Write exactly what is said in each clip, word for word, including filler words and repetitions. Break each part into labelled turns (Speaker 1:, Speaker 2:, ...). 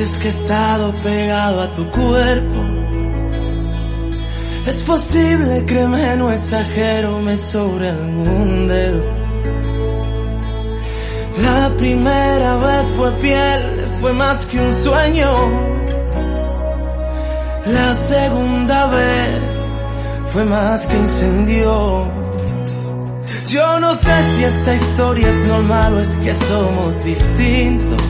Speaker 1: veces que he estado pegado a tu cuerpo. Es posible, créeme, no exagero, me sobra algún dedo. La primera vez fue piel, fue más que un sueño. La segunda vez fue más que incendio. Yo no sé si esta historia es normal o es que somos distintos.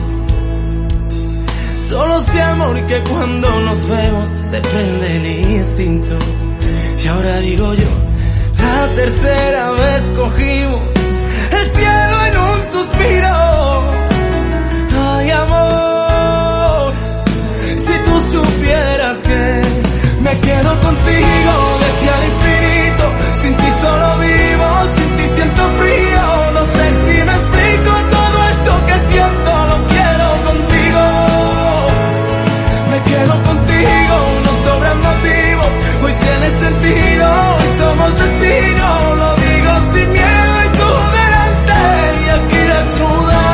Speaker 1: Solo sé, amor, que cuando nos vemos se prende el instinto. Y ahora digo yo, la tercera vez cogimos el cielo en un suspiro. Ay, amor, si tú supieras que me quedo contigo de aquí al infinito. Sin ti solo vivo, sin ti siento frío. No sé si me explico todo esto que siento, lo quiero contigo. Me quedo contigo, no sobran motivos. Hoy tiene sentido, hoy somos destino. Lo digo sin miedo y tú delante y aquí desnuda.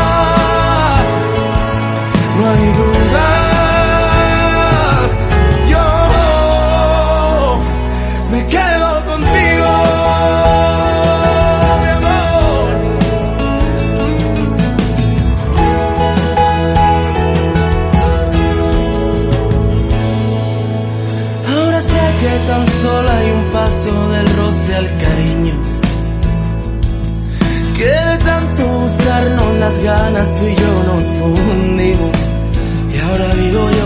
Speaker 1: No hay dudas, yo me quedo contigo, mi amor. Ahora sé que tan solo hay un paso del roce al cariño, que de tanto buscarnos las ganas tú y yo nos fundimos. Y ahora digo yo,